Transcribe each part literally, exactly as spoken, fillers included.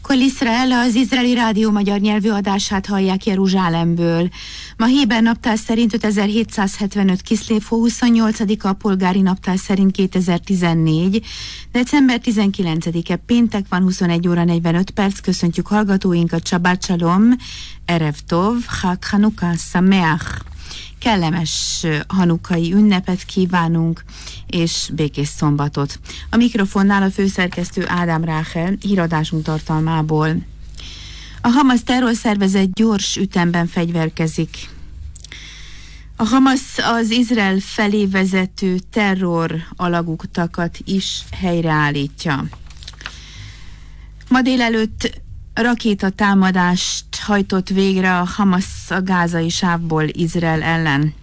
Kol Israel, az izraeli rádió magyar nyelvű adását hallják Jeruzsálemből. Ma héber naptár szerint ötezer-hétszázhetvenöt Kiszlév-hó, huszonnyolcadika, a polgári naptár szerint kétezer-tizennégy, december tizenkilencedike péntek van, huszonegy óra negyvenöt perc. Köszöntjük hallgatóinkat, Shabbat Shalom, Erev Tov, Chag Hanukkah Sameach. Kellemes hanukai ünnepet kívánunk, és békés szombatot. A mikrofonnál a főszerkesztő Ádám Ráhel, híradásunk tartalmából. A Hamas terrorszervezet gyors ütemben fegyverkezik. A Hamas az Izrael felé vezető terror alagútakat is helyreállítja. Ma délelőtt rakétatámadást hajtott végre a Hamas a gázai sávból Izrael ellen.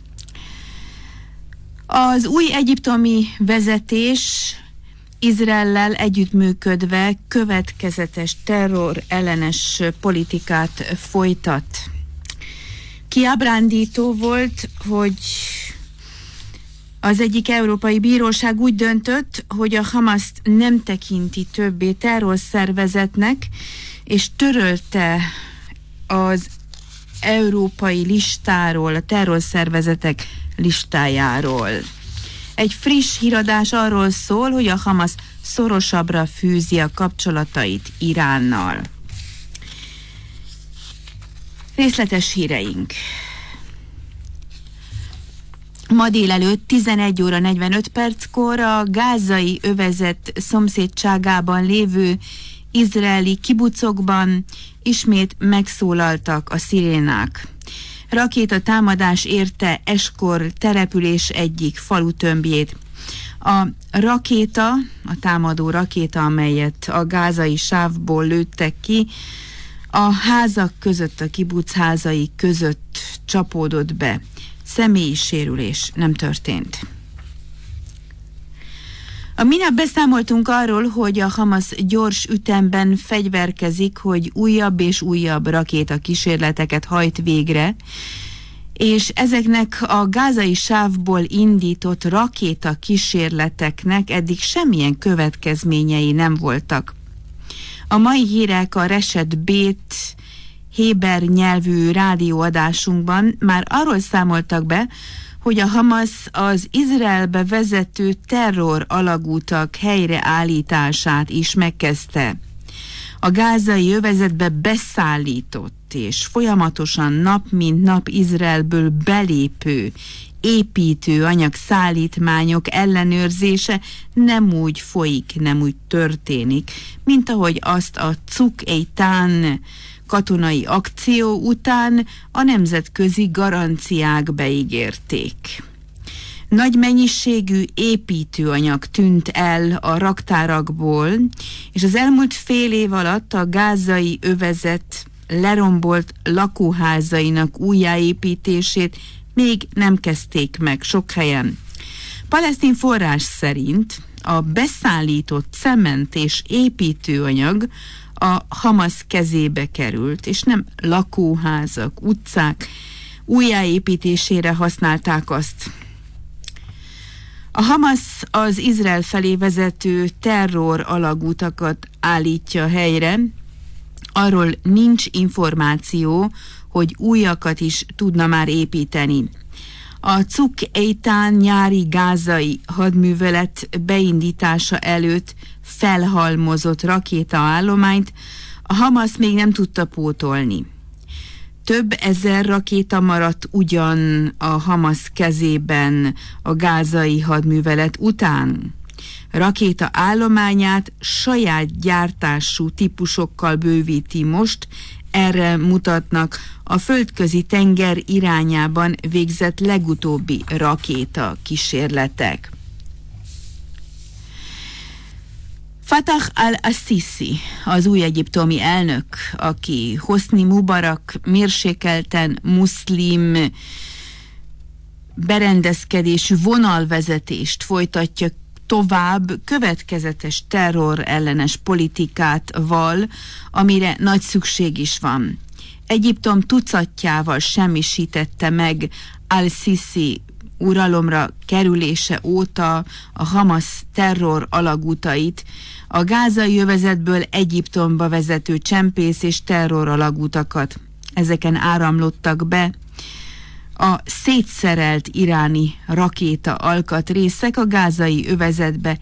Az új egyiptomi vezetés Izraellel együttműködve következetes terror ellenes politikát folytat. Kiábrándító volt, hogy az egyik európai bíróság úgy döntött, hogy a Hamaszt nem tekinti többé terrorszervezetnek, és törölte az európai listáról, a terrorszervezetek listájáról. Egy friss híradás arról szól, hogy a Hamas szorosabbra fűzi a kapcsolatait Iránnal. Részletes híreink. Ma délelőtt tizenegy óra negyvenöt perckor a gázai övezet szomszédságában lévő izraeli kibucokban ismét megszólaltak a szirénák. Rakétatámadás érte Eskor település egyik falutömbjét. A rakéta, a támadó rakéta, amelyet a gázai sávból lőttek ki, a házak között, a kibuc házai között csapódott be. Személyi sérülés nem történt. A minap beszámoltunk arról, hogy a Hamas gyors ütemben fegyverkezik, hogy újabb és újabb rakétakísérleteket hajt végre, és ezeknek a gázai sávból indított rakétakísérleteknek eddig semmilyen következményei nem voltak. A mai hírek a Reshet Bét héber nyelvű rádióadásunkban már arról számoltak be, hogy a Hamas az Izraelbe vezető terror alagútak helyreállítását is megkezdte. A gázai övezetbe beszállított és folyamatosan nap mint nap Izraelből belépő építőanyag szállítmányok ellenőrzése nem úgy folyik, nem úgy történik, mint ahogy azt a Tzuk Eitan katonai akció után a nemzetközi garanciák beígérték. Nagy mennyiségű építőanyag tűnt el a raktárakból, és az elmúlt fél év alatt a gázai övezet lerombolt lakóházainak újjáépítését még nem kezdték meg sok helyen. Palesztin forrás szerint a beszállított cement és építőanyag a Hamas kezébe került, és nem lakóházak, utcák újjáépítésére használták azt. A Hamas az Izrael felé vezető terror alagútakat állítja helyre, arról nincs információ, hogy újakat is tudna már építeni. A Tzuk Eitan nyári gázai hadművelet beindítása előtt felhalmozott rakétaállományt a Hamas még nem tudta pótolni. Több ezer rakéta maradt ugyan a Hamas kezében a gázai hadművelet után. Rakéta állományát saját gyártású típusokkal bővíti most, erre mutatnak a földközi tenger irányában végzett legutóbbi rakéta kísérletek. Fatah al-Assisi, az új egyiptomi elnök, aki Hosni Mubarak mérsékelten muszlim berendezkedésű vonalvezetést folytatja tovább, következetes terror ellenes politikát val, amire nagy szükség is van. Egyiptom tucatjával semmisítette meg al-Sisi uralomra kerülése óta a Hamas terror alagútait, a gázai övezetből Egyiptomba vezető csempész és terror alagútakat. Ezeken áramlottak be a szétszerelt iráni rakéta alkatrészek a gázai övezetbe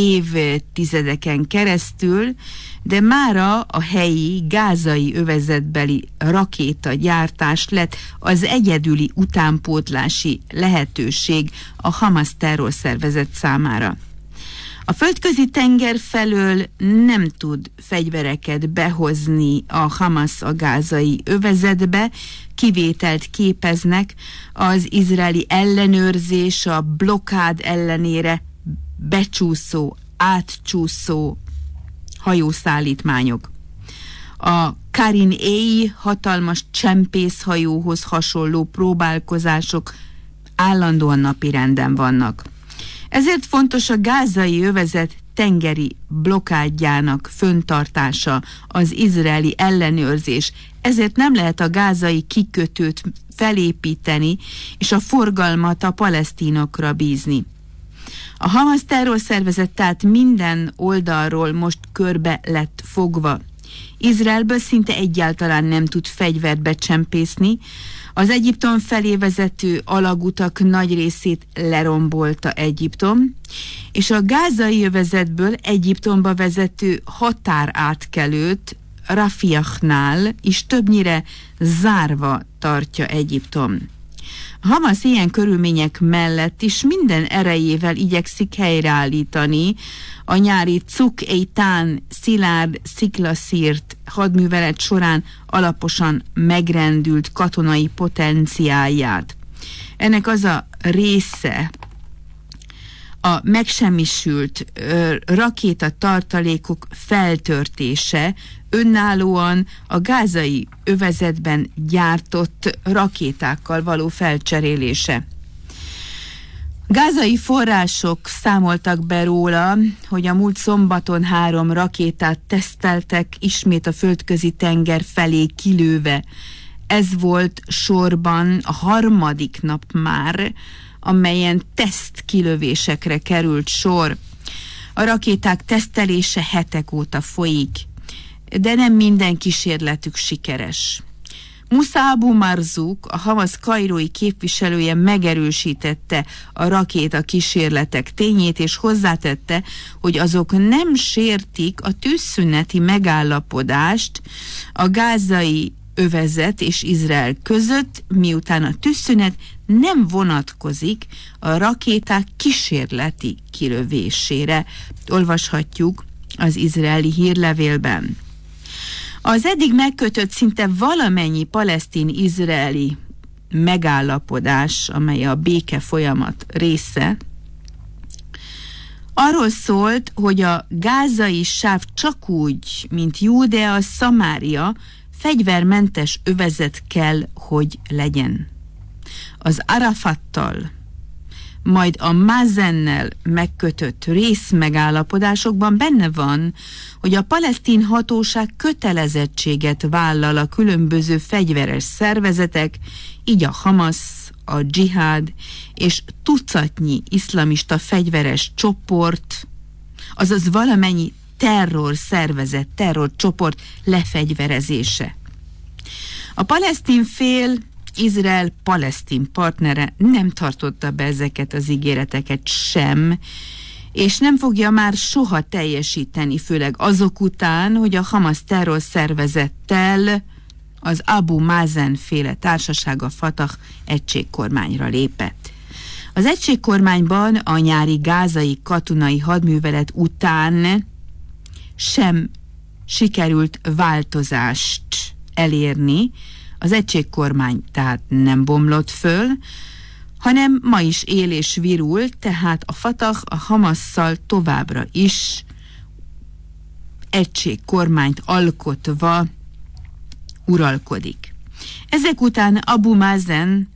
évtizedeken keresztül, de mára a helyi gázai övezetbeli rakétagyártás lett az egyedüli utánpótlási lehetőség a Hamas terrorszervezet számára. A földközi tenger felől nem tud fegyvereket behozni a Hamas a gázai övezetbe, kivételt képeznek az izraeli ellenőrzés, a blokkád ellenére becsúszó, átcsúszó hajószállítmányok. A Karin Éj hatalmas csempészhajóhoz hasonló próbálkozások állandóan napirenden vannak. Ezért fontos a gázai övezet tengeri blokkádjának föntartása, az izraeli ellenőrzés. Ezért nem lehet a gázai kikötőt felépíteni, és a forgalmat a palesztinokra bízni. A Hamas terrorszervezet tehát minden oldalról most körbe lett fogva. Izraelből szinte egyáltalán nem tud fegyvert becsempészni, az Egyiptom felé vezető alagutak nagy részét lerombolta Egyiptom, és a gázai övezetből Egyiptomba vezető határátkelőt Rafiahnál is többnyire zárva tartja Egyiptom. A Hamas ilyen körülmények mellett is minden erejével igyekszik helyreállítani a nyári Cuk Eitan szilárd sziklaszírt hadművelet során alaposan megrendült katonai potenciálját. Ennek az a része a megsemmisült ö, rakétatartalékok feltörtése, önállóan a gázai övezetben gyártott rakétákkal való felcserélése. Gázai források számoltak be róla, hogy a múlt szombaton három rakétát teszteltek, ismét a földközi tenger felé kilőve. Ez volt sorban a harmadik nap már, amelyen tesztkilövésekre került sor. A rakéták tesztelése hetek óta folyik, de nem minden kísérletük sikeres. Musa Abu Marzouk, a Hamas kairói képviselője megerősítette a rakéta kísérletek tényét, és hozzátette, hogy azok nem sértik a tűzszüneti megállapodást a gázai övezet és Izrael között, miután a tűzszünet nem vonatkozik a rakéták kísérleti kilövésére. Olvashatjuk az izraeli hírlevélben. Az eddig megkötött szinte valamennyi palesztin-izraeli megállapodás, amely a béke folyamat része, arról szólt, hogy a gázai sáv csak úgy, mint Júdea, Szamária, fegyvermentes övezet kell, hogy legyen. Az Arafattal, majd a Mazennel megkötött részmegállapodásokban benne van, hogy a palesztin hatóság kötelezettséget vállal a különböző fegyveres szervezetek, így a Hamas, a dzsihád és tucatnyi iszlamista fegyveres csoport, azaz valamennyi terror szervezet, terrorcsoport lefegyverezése. A palesztin fél, Izrael palesztin partnere nem tartotta be ezeket az ígéreteket sem, és nem fogja már soha teljesíteni, főleg azok után, hogy a Hamas terrorszervezettel az Abu Mazen féle társaság, a Fatah egységkormányra lépett. Az egységkormányban a nyári gázai katonai hadművelet után sem sikerült változást elérni, az egységkormány tehát nem bomlott föl, hanem ma is él és virul, tehát a Fatah a Hamasszal továbbra is egységkormányt alkotva uralkodik. Ezek után Abu Mazen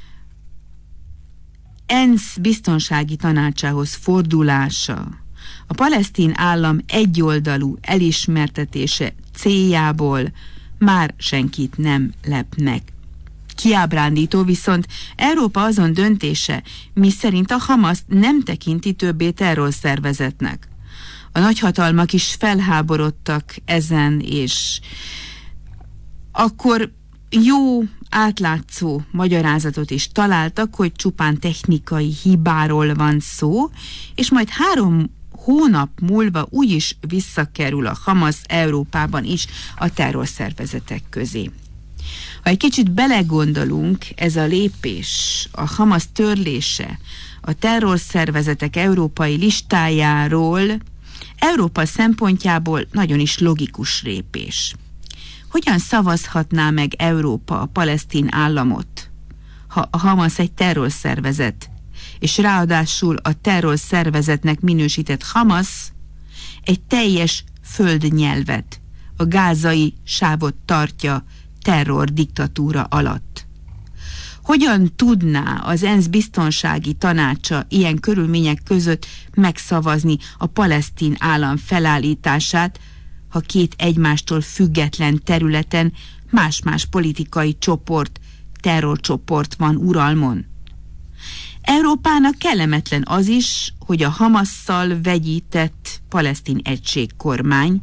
ENSZ biztonsági tanácsához fordulása, a palesztin állam egyoldalú elismertetése céljából már senkit nem lep meg. Kiábrándító viszont Európa azon döntése, miszerint a Hamaszt nem tekinti többé terrorszervezetnek. A nagyhatalmak is felháborodtak ezen, és akkor jó, átlátszó magyarázatot is találtak, hogy csupán technikai hibáról van szó, és majd három hónap múlva úgyis visszakerül a Hamasz Európában is a terrorszervezetek közé. Ha egy kicsit belegondolunk, ez a lépés, a Hamasz törlése a terrorszervezetek európai listájáról Európa szempontjából nagyon is logikus lépés. Hogyan szavazhatná meg Európa a palesztin államot, ha a Hamasz egy terrorszervezet, és ráadásul a terrorszervezetnek minősített Hamasz egy teljes földnyelvet, a gázai sávot tartja terror-diktatúra alatt? Hogyan tudná az ENSZ biztonsági tanácsa ilyen körülmények között megszavazni a palesztin állam felállítását, ha két egymástól független területen más-más politikai csoport, terrorcsoport van uralmon? Európának kellemetlen az is, hogy a Hamasszal vegyített palesztin egységkormány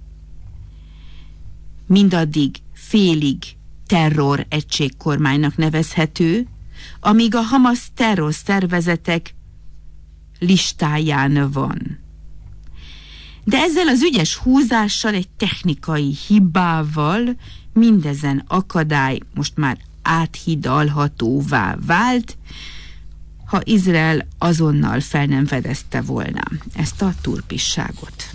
mindaddig félig terror egységkormánynak nevezhető, amíg a Hamasz terrorszervezetek listáján van. De ezzel az ügyes húzással, egy technikai hibával mindezen akadály most már áthidalhatóvá vált, ha Izrael azonnal fel nem fedezte volna ezt a turpisságot.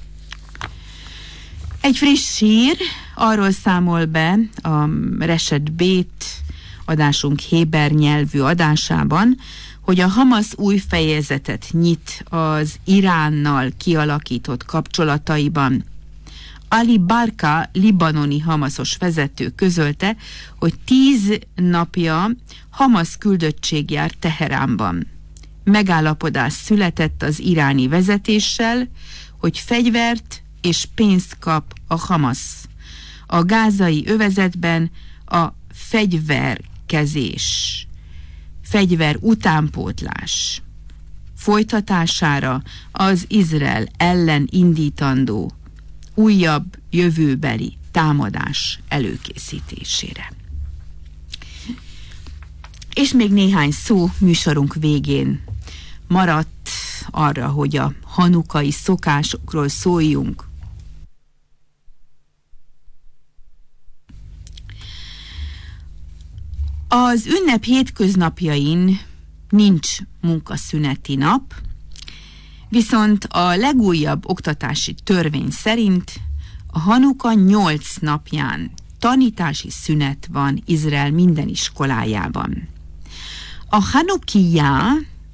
Egy friss hír arról számol be a Reshet Bét adásunk héber nyelvű adásában, hogy a Hamasz új fejezetet nyit az Iránnal kialakított kapcsolataiban. Ali Barka, libanoni hamaszos vezető közölte, hogy tíz napja Hamasz küldöttség jár Teheránban. Megállapodás született az iráni vezetéssel, hogy fegyvert és pénzt kap a Hamasz. A gázai övezetben a fegyverkezés, fegyver utánpótlás folytatására, az Izrael ellen indítandó újabb jövőbeli támadás előkészítésére. És még néhány szó műsorunk végén maradt arra, hogy a hanukai szokásokról szóljunk. Az ünnep hétköznapjain nincs munkaszüneti nap, viszont a legújabb oktatási törvény szerint a Hanuka nyolc napján tanítási szünet van Izrael minden iskolájában. A Hanukijá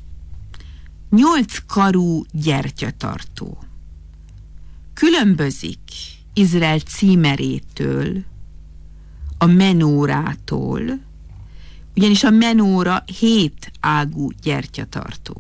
nyolc karú gyertyatartó. Különbözik Izrael címerétől, a menórától, ugyanis a menóra hét ágú gyertyatartó.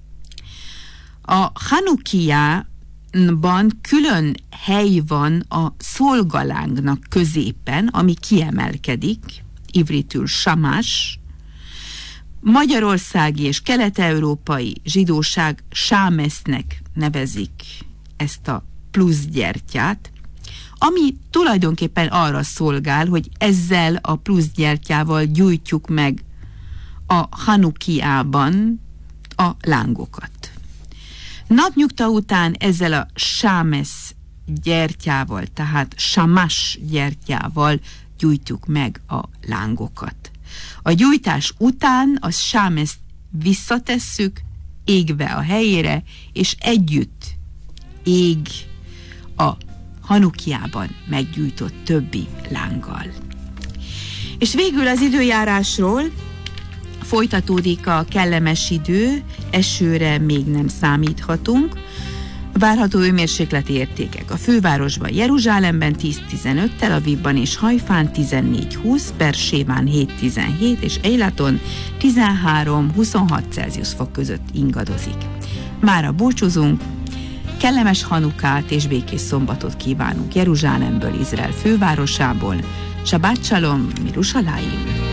A Hanukijában külön hely van a szolgalángnak középen, ami kiemelkedik, ivritül samás. Magyarországi és kelet-európai zsidóság sámesznek nevezik ezt a plusz gyertyát, ami tulajdonképpen arra szolgál, hogy ezzel a plusz gyertyával gyújtjuk meg a Hanukijában a lángokat. Napnyugta után ezzel a sámesz gyertyával, tehát samás gyertyával gyújtjuk meg a lángokat. A gyújtás után a sámeszt visszatesszük égve a helyére, és együtt ég a Hanukijában meggyújtott többi lánggal. És végül az időjárásról. Folytatódik a kellemes idő, esőre még nem számíthatunk. Várható hőmérsékleti értékek a fővárosban, Jeruzsálemben tíz-tizenöt, Tel Avivban és Hajfán tizennégy-húsz, Beerséván hét-tizenhét és Eilaton tizenhárom-huszonhat Celsius fok között ingadozik. Mára búcsúzunk, kellemes Hanukát és békés szombatot kívánunk Jeruzsálemből, Izrael fővárosából. Shabbat shalom, Mirushalayim!